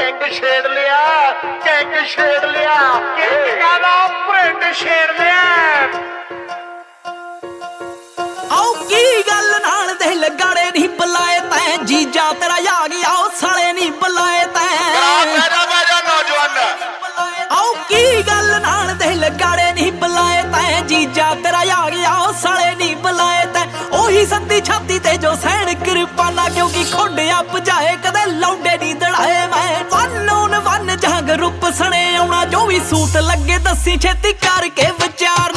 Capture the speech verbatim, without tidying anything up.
King ਛੇੜ ਲਿਆ, king ਛੇੜ ਲਿਆ, ਕਿੰਗ ਦਾ ਪ੍ਰਿੰਟ ਛੇੜ ਲਿਆ। ਆਓ ਕੀ ਗੱਲ ਨਾਲ ਦੇ ਲਗਾੜੇ ਨਹੀਂ ਬੁਲਾਏ ਤੈਂ, ਜੀਜਾ ਤੇਰਾ ਆ ਗਿਆ ਉਹ ਸਾਲੇ ਨਹੀਂ ਬੁਲਾਏ ਤੈਂ। ਆਓ ਕੀ ਗੱਲ ਨਾਲ ਦੇ ਲਗਾੜੇ ਨਹੀਂ ਬੁਲਾਏ ਤੈਂ, ਜੀਜਾ ਤੇਰਾ ਆ ਗਿਆ ਉਹ ਸਾਲੇ ਨਹੀਂ ਬੁਲਾਏ ਤੈਂ। ਉਹੀ ਸੰਦੀ ਛਾਤੀ ਤੇ ਜੋ ਸੈਣ ਕਿਰਪਾਨਾ, ਕਿਉਂਕਿ ਖੋਡਿਆ ਭਜਾਏ ਕਦੇ ਲੌਂਡੇ ਨਹੀਂ ਦੜਾਏ ਮੈਂ। ਵਨ ਔਨ ਵਨ ਜਹਾਂ ਗਰੁੱਪ ਸਣੇ ਆਉਣਾ, ਜੋ ਵੀ ਸੂਤ ਲੱਗੇ ਦੱਸੀ ਛੇਤੀ ਕਰਕੇ ਵਿਚਾਰ